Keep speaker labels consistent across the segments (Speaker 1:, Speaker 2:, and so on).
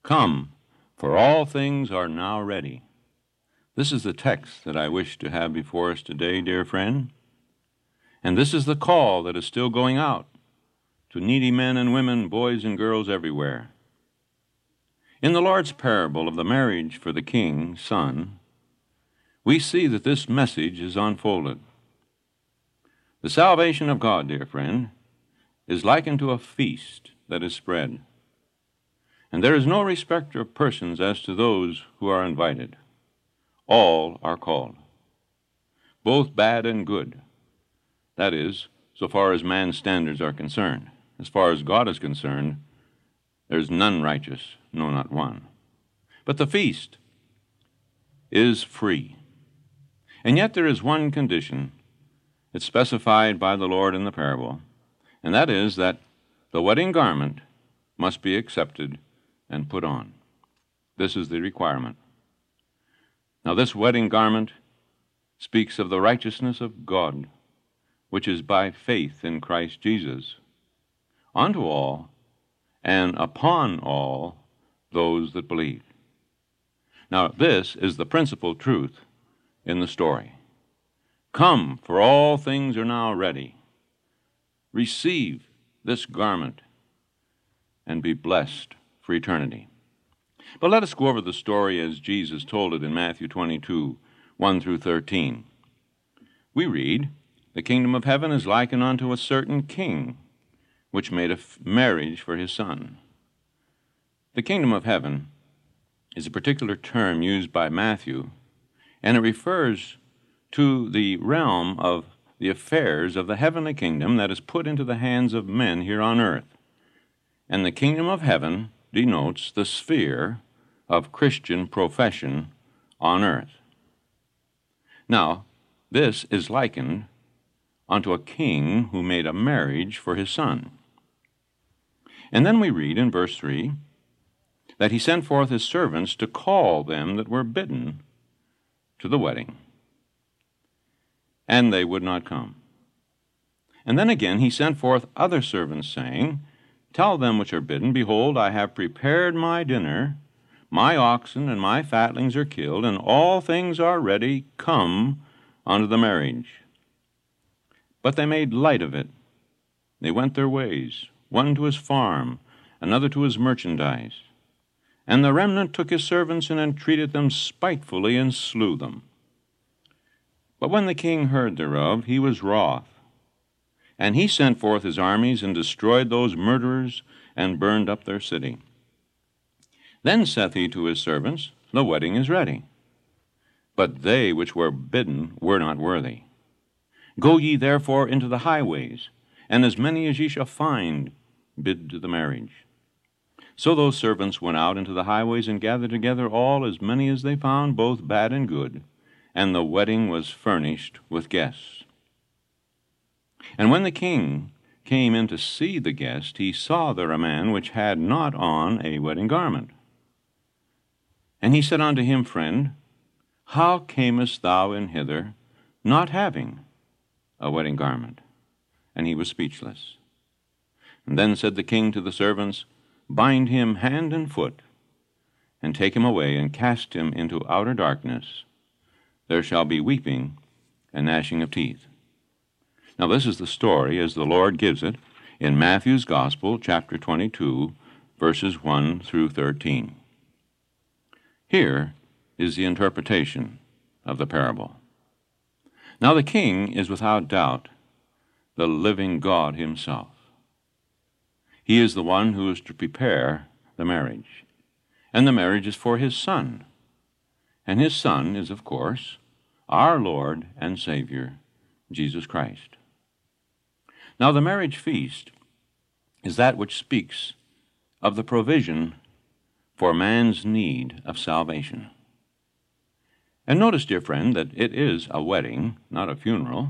Speaker 1: Come, for all things are now ready. This is the text that I wish to have before us today, dear friend. And this is the call that is still going out to needy men and women, boys and girls everywhere. In the Lord's parable of the marriage for the king's son, we see that this message is unfolded. The salvation of God, dear friend, is likened to a feast that is spread. And there is no respecter of persons as to those who are invited. All are called, both bad and good. That is, so far as man's standards are concerned. As far as God is concerned, there's none righteous, no, not one. But the feast is free. And yet there is one condition. It's specified by the Lord in the parable, and that is that the wedding garment must be accepted and put on. This is the requirement. Now, this wedding garment speaks of the righteousness of God, which is by faith in Christ Jesus, unto all and upon all those that believe. Now, this is the principal truth in the story. Come, for all things are now ready. Receive this garment and be blessed for eternity. But let us go over the story as Jesus told it in Matthew 22, 1 through 13. We read, "The kingdom of heaven is likened unto a certain king, which made a marriage for his son." The kingdom of heaven is a particular term used by Matthew, and it refers to the realm of the affairs of the heavenly kingdom that is put into the hands of men here on earth. And the kingdom of heaven denotes the sphere of Christian profession on earth. Now, this is likened unto a king who made a marriage for his son. And then we read in verse 3 that he sent forth his servants to call them that were bidden to the wedding, and they would not come. And then again he sent forth other servants, saying, Tell them which are bidden, Behold, I have prepared my dinner, my oxen and my fatlings are killed, and all things are ready. Come unto the marriage. But they made light of it. They went their ways, one to his farm, another to his merchandise. And the remnant took his servants and entreated them spitefully and slew them. But when the king heard thereof, he was wroth. And he sent forth his armies and destroyed those murderers and burned up their city. Then saith he to his servants, The wedding is ready, but they which were bidden were not worthy. Go ye therefore into the highways, and as many as ye shall find, bid to the marriage. So those servants went out into the highways and gathered together all as many as they found, both bad and good, and the wedding was furnished with guests. And when the king came in to see the guest, he saw there a man which had not on a wedding garment. And he said unto him, Friend, how camest thou in hither, not having a wedding garment? And he was speechless. And then said the king to the servants, Bind him hand and foot, and take him away, and cast him into outer darkness. There shall be weeping and gnashing of teeth. Now this is the story as the Lord gives it in Matthew's Gospel, chapter 22, verses 1 through 13. Here is the interpretation of the parable. Now the king is without doubt the living God himself. He is the one who is to prepare the marriage, and the marriage is for his son. And his son is, of course, our Lord and Savior, Jesus Christ. Now the marriage feast is that which speaks of the provision for man's need of salvation. And notice, dear friend, that it is a wedding, not a funeral,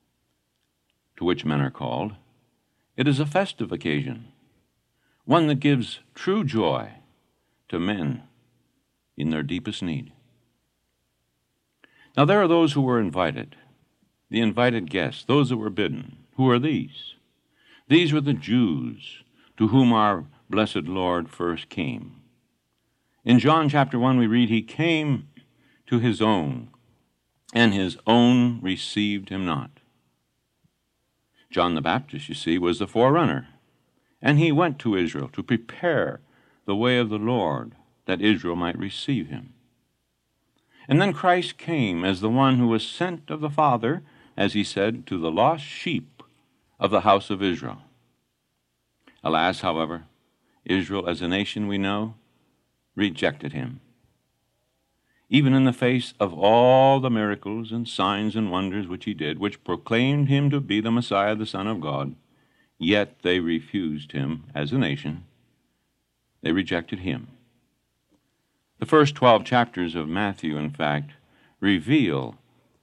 Speaker 1: to which men are called. It is a festive occasion, one that gives true joy to men in their deepest need. Now there are those who were invited, the invited guests, those that were bidden. Who are these? These were the Jews to whom our blessed Lord first came. In John chapter 1 we read, He came to His own, and His own received Him not. John the Baptist, you see, was the forerunner, and he went to Israel to prepare the way of the Lord, that Israel might receive Him. And then Christ came as the one who was sent of the Father, as He said, to the lost sheep of the house of Israel. Alas, however, Israel as a nation, we know, rejected Him. Even in the face of all the miracles and signs and wonders which He did, which proclaimed Him to be the Messiah, the Son of God, yet they refused Him as a nation. They rejected Him. The first 12 chapters of Matthew, in fact, reveal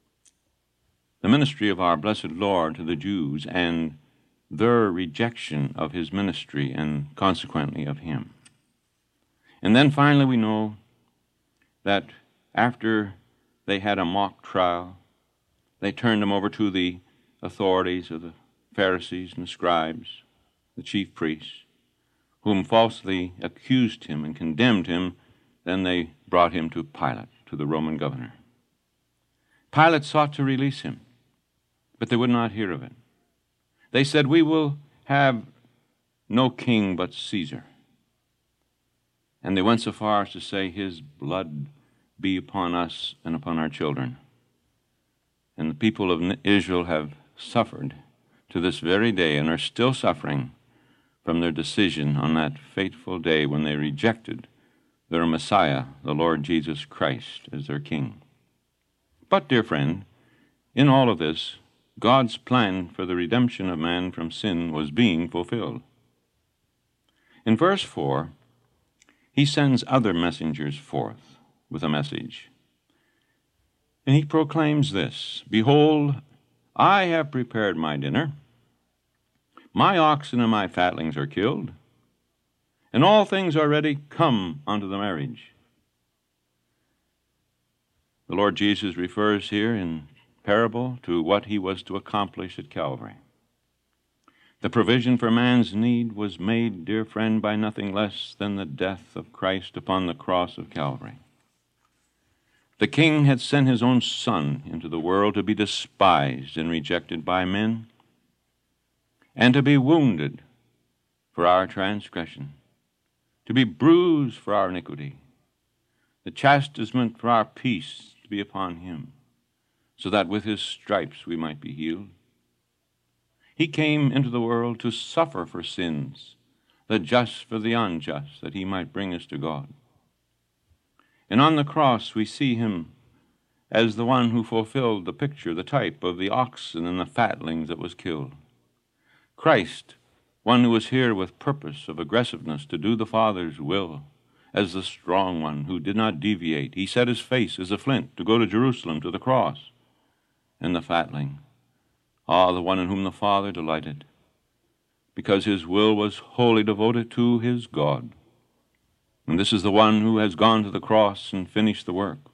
Speaker 1: the ministry of our blessed Lord to the Jews and their rejection of His ministry and consequently of Him. And then finally we know that after they had a mock trial, they turned Him over to the authorities of the Pharisees and the scribes, the chief priests, whom falsely accused Him and condemned Him. Then they brought Him to Pilate, to the Roman governor. Pilate sought to release Him, but they would not hear of it. They said, "We will have no king but Caesar." And they went so far as to say, "His blood be upon us and upon our children." And the people of Israel have suffered to this very day and are still suffering from their decision on that fateful day when they rejected their Messiah, the Lord Jesus Christ, as their King. But, dear friend, in all of this, God's plan for the redemption of man from sin was being fulfilled. In verse 4, He sends other messengers forth with a message. And He proclaims this, "Behold, I have prepared my dinner. My oxen and my fatlings are killed, and all things are ready. Come unto the marriage." The Lord Jesus refers here in parable to what He was to accomplish at Calvary. The provision for man's need was made, dear friend, by nothing less than the death of Christ upon the cross of Calvary. The King had sent His own Son into the world to be despised and rejected by men, and to be wounded for our transgression, to be bruised for our iniquity, the chastisement for our peace to be upon Him, so that with His stripes we might be healed. He came into the world to suffer for sins, the just for the unjust, that He might bring us to God. And on the cross we see Him as the one who fulfilled the picture, the type of the oxen and the fatlings that was killed. Christ, one who was here with purpose of aggressiveness to do the Father's will, as the strong one who did not deviate. He set His face as a flint to go to Jerusalem, to the cross. And the fatling, the one in whom the Father delighted, because His will was wholly devoted to His God. And this is the one who has gone to the cross and finished the work.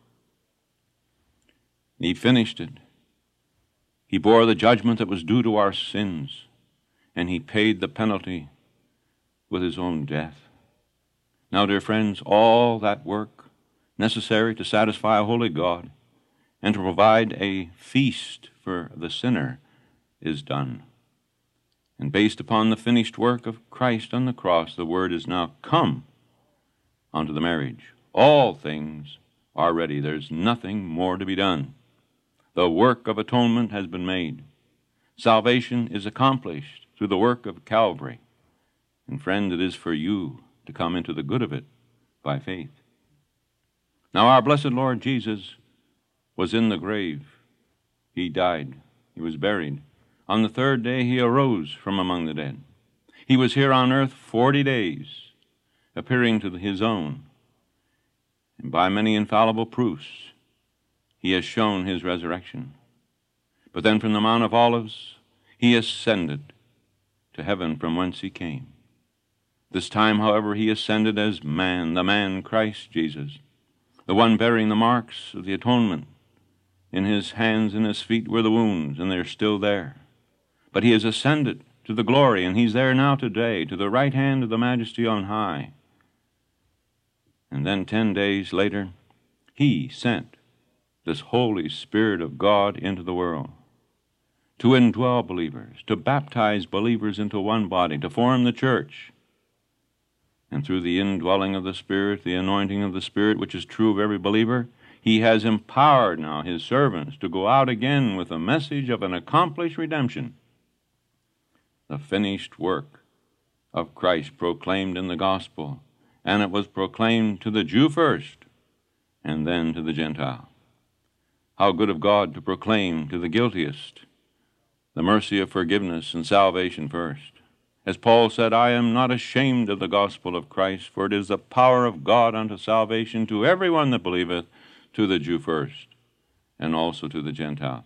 Speaker 1: He finished it. He bore the judgment that was due to our sins, and He paid the penalty with His own death. Now, dear friends, all that work necessary to satisfy a holy God and to provide a feast for the sinner is done. And based upon the finished work of Christ on the cross, the word is now, "Come unto the marriage." All things are ready. There's nothing more to be done. The work of atonement has been made. Salvation is accomplished through the work of Calvary. And friend, it is for you to come into the good of it by faith. Now our blessed Lord Jesus was in the grave. He died. He was buried. On the third day He arose from among the dead. He was here on earth 40 days, appearing to His own. And by many infallible proofs, He has shown His resurrection. But then from the Mount of Olives, He ascended to heaven from whence He came. This time, however, He ascended as man, the man Christ Jesus, the one bearing the marks of the atonement. In His hands and His feet were the wounds, and they're still there. But He has ascended to the glory, and He's there now today, to the right hand of the Majesty on high. And then 10 days later, he sent this Holy Spirit of God into the world to indwell believers, to baptize believers into one body, to form the church. And through the indwelling of the Spirit, the anointing of the Spirit, which is true of every believer, he has empowered now his servants to go out again with a message of an accomplished redemption, the finished work of Christ proclaimed in the gospel, and it was proclaimed to the Jew first, and then to the Gentile. How good of God to proclaim to the guiltiest the mercy of forgiveness and salvation first. As Paul said, I am not ashamed of the gospel of Christ, for it is the power of God unto salvation to everyone that believeth, to the Jew first, and also to the Gentile.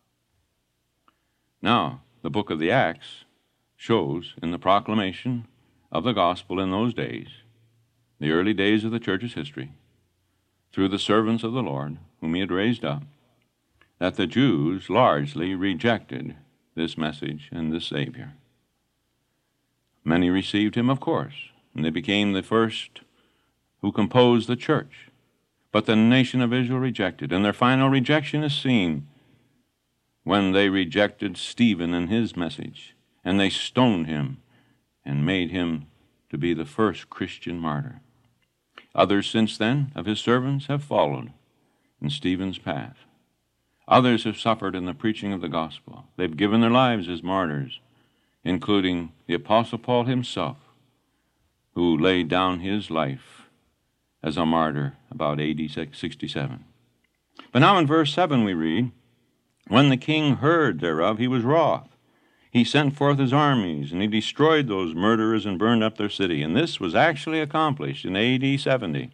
Speaker 1: Now, the book of the Acts shows in the proclamation of the gospel in those days, the early days of the church's history, through the servants of the Lord, whom he had raised up, that the Jews largely rejected this message and this Savior. Many received him, of course, and they became the first who composed the church. But the nation of Israel rejected, and their final rejection is seen when they rejected Stephen and his message, and they stoned him and made him to be the first Christian martyr. Others since then of his servants have followed in Stephen's path. Others have suffered in the preaching of the gospel. They've given their lives as martyrs, including the Apostle Paul himself, who laid down his life as a martyr about AD 67. But now in verse 7 we read, when the king heard thereof, he was wroth. He sent forth his armies, and he destroyed those murderers and burned up their city. And this was actually accomplished in AD 70.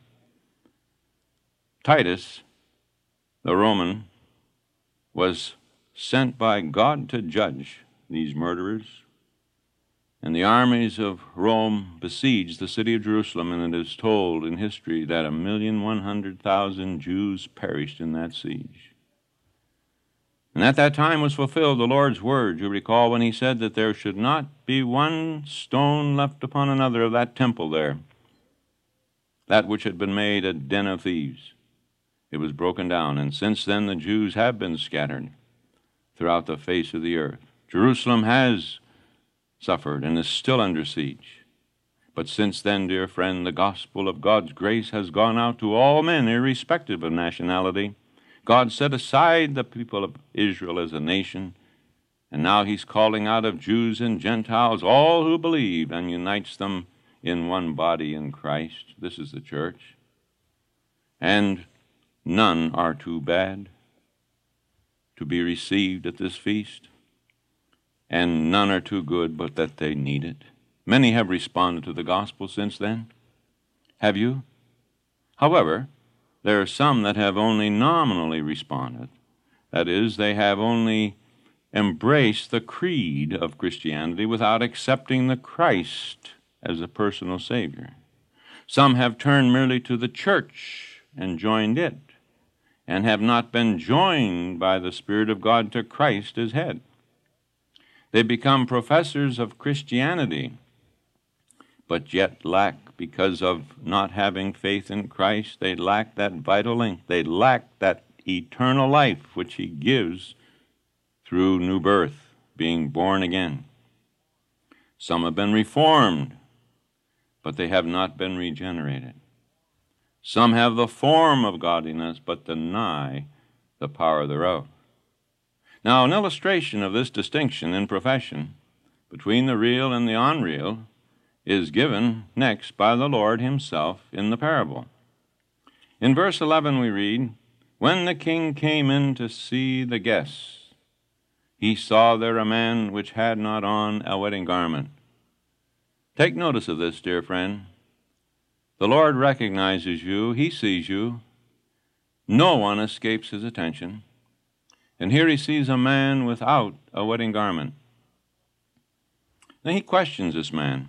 Speaker 1: Titus, the Roman, was sent by God to judge these murderers. And the armies of Rome besieged the city of Jerusalem, and it is told in history that 1,100,000 Jews perished in that siege. And at that time was fulfilled the Lord's word, you recall, when he said that there should not be one stone left upon another of that temple there, that which had been made a den of thieves. It was broken down, and since then the Jews have been scattered throughout the face of the earth. Jerusalem has suffered and is still under siege. But since then, dear friend, the gospel of God's grace has gone out to all men, irrespective of nationality. God set aside the people of Israel as a nation, and now he's calling out of Jews and Gentiles all who believe, and unites them in one body in Christ. This is the church. And none are too bad to be received at this feast, and none are too good but that they need it. Many have responded to the gospel since then. Have you? However, there are some that have only nominally responded. That is, they have only embraced the creed of Christianity without accepting the Christ as a personal Savior. Some have turned merely to the church and joined it, and have not been joined by the Spirit of God to Christ as head. They become professors of Christianity, but yet lack, because of not having faith in Christ, they lack that vital link. They lack that eternal life which he gives through new birth, being born again. Some have been reformed, but they have not been regenerated. Some have the form of godliness, but deny the power thereof. Now, an illustration of this distinction in profession between the real and the unreal is given next by the Lord himself in the parable. In verse 11 we read, when the king came in to see the guests, he saw there a man which had not on a wedding garment. Take notice of this, dear friend. The Lord recognizes you. He sees you. No one escapes his attention. And here he sees a man without a wedding garment. Then he questions this man.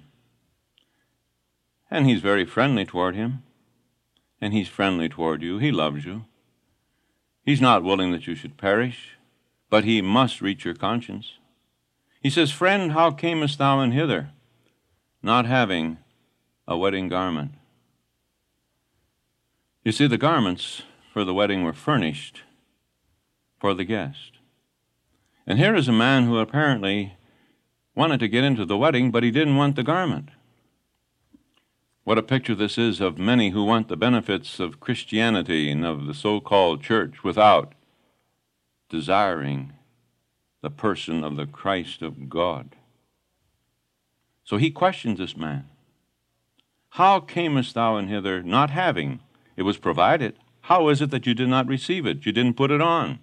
Speaker 1: And he's very friendly toward him. And he's friendly toward you. He loves you. He's not willing that you should perish, but he must reach your conscience. He says, friend, how camest thou in hither, not having a wedding garment? You see, the garments for the wedding were furnished for the guest. And here is a man who apparently wanted to get into the wedding, but he didn't want the garment. What a picture this is of many who want the benefits of Christianity and of the so-called church without desiring the person of the Christ of God. So he questions this man. How camest thou in hither not having? It was provided. How is it that you did not receive it? You didn't put it on.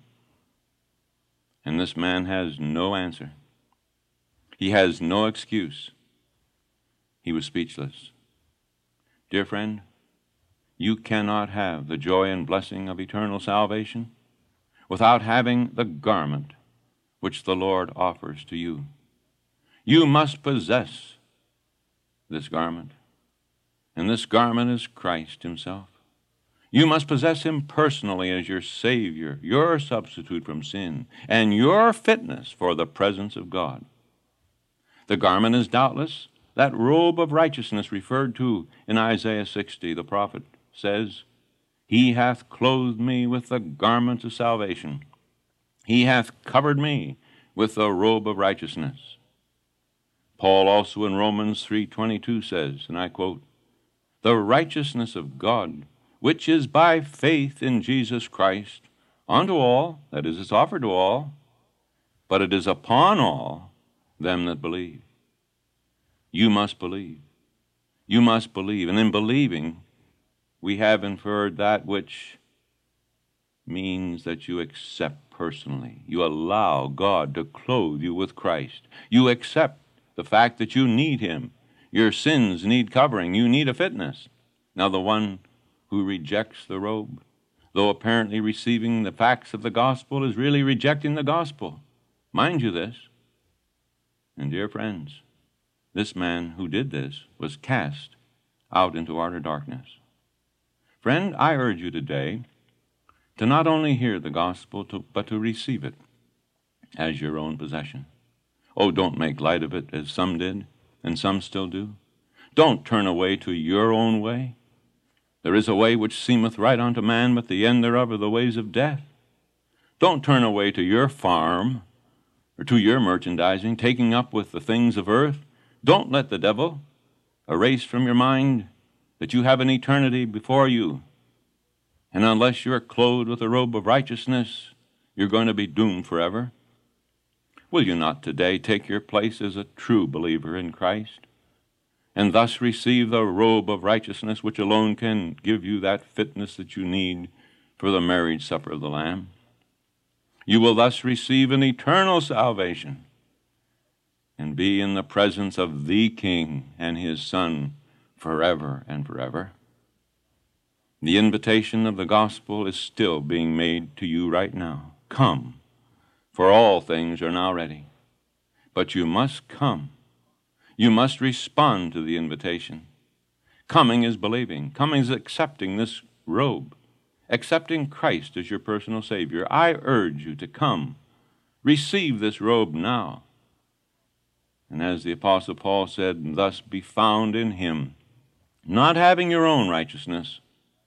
Speaker 1: And this man has no answer. He has no excuse. He was speechless. Dear friend, you cannot have the joy and blessing of eternal salvation without having the garment which the Lord offers to you. You must possess this garment, and this garment is Christ himself. You must possess him personally as your Savior, your substitute from sin, and your fitness for the presence of God. The garment is doubtless that robe of righteousness referred to in Isaiah 60. The prophet says, He hath clothed me with the garment of salvation. He hath covered me with the robe of righteousness. Paul also in Romans 3:22 says, and I quote, The righteousness of God, which is by faith in Jesus Christ, unto all, that is, it's offered to all, but it is upon all them that believe. You must believe. You must believe. And in believing, we have inferred that which means that you accept personally. You allow God to clothe you with Christ. You accept the fact that you need him. Your sins need covering. You need a fitness. Now the one who rejects the robe, though apparently receiving the facts of the gospel, is really rejecting the gospel. Mind you this. And dear friends, this man who did this was cast out into utter darkness. Friend, I urge you today to not only hear the gospel, but to receive it as your own possession. Oh, don't make light of it as some did, and some still do. Don't turn away to your own way. There is a way which seemeth right unto man, but the end thereof are the ways of death. Don't turn away to your farm or to your merchandising, taking up with the things of earth. Don't let the devil erase from your mind that you have an eternity before you. And unless you're clothed with a robe of righteousness, you're going to be doomed forever. Will you not today take your place as a true believer in Christ, and thus receive the robe of righteousness which alone can give you that fitness that you need for the marriage supper of the Lamb? You will thus receive an eternal salvation and be in the presence of the King and his Son forever and forever. The invitation of the gospel is still being made to you right now. Come, for all things are now ready. But you must come. You must respond to the invitation. Coming is believing. Coming is accepting this robe, accepting Christ as your personal Savior. I urge you to come. Receive this robe now. And as the Apostle Paul said, thus be found in him, not having your own righteousness,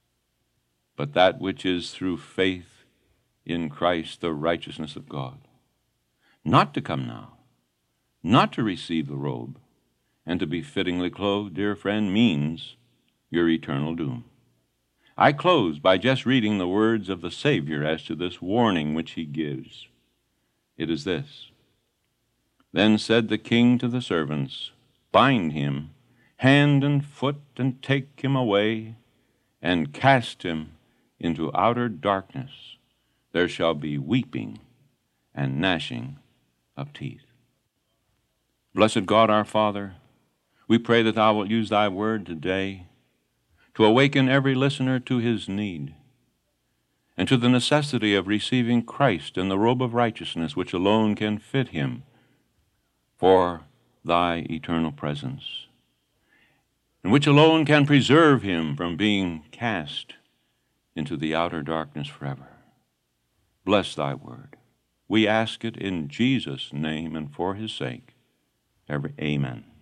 Speaker 1: but that which is through faith in Christ, the righteousness of God. Not to come now, not to receive the robe, and to be fittingly clothed, dear friend, means your eternal doom. I close by just reading the words of the Savior as to this warning which he gives. It is this: Then said the king to the servants, Bind him hand and foot, and take him away, and cast him into outer darkness. There shall be weeping and gnashing of teeth. Blessed God our Father, we pray that thou wilt use thy word today to awaken every listener to his need and to the necessity of receiving Christ in the robe of righteousness which alone can fit him for thy eternal presence, and which alone can preserve him from being cast into the outer darkness forever. Bless thy word. We ask it in Jesus' name and for his sake. Amen.